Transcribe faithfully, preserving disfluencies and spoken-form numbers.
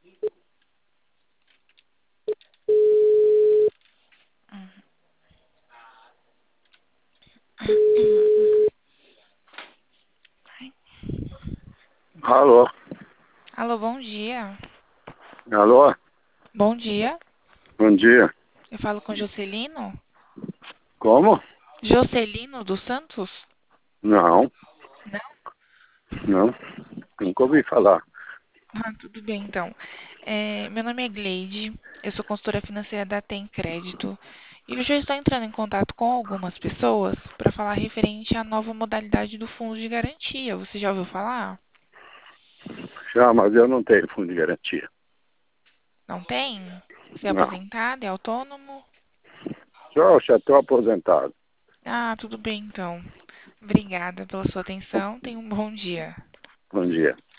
Alô? Alô, bom dia. Alô? Bom dia. Bom dia. Eu falo com Jocelino? Como? Jocelino dos Santos? Não, Não? não. Nunca ouvi falar. Ah, tudo bem, então. É, meu nome é Gleide, eu sou consultora financeira da Tem Crédito e eu já estou entrando em contato com algumas pessoas para falar referente à nova modalidade do fundo de garantia. Você já ouviu falar? Já, mas eu não tenho fundo de garantia. Não tem? Você é Não. aposentado, é autônomo? Só já estou aposentado. Ah, tudo bem, então. Obrigada pela sua atenção. Tenha um bom dia. Bom dia.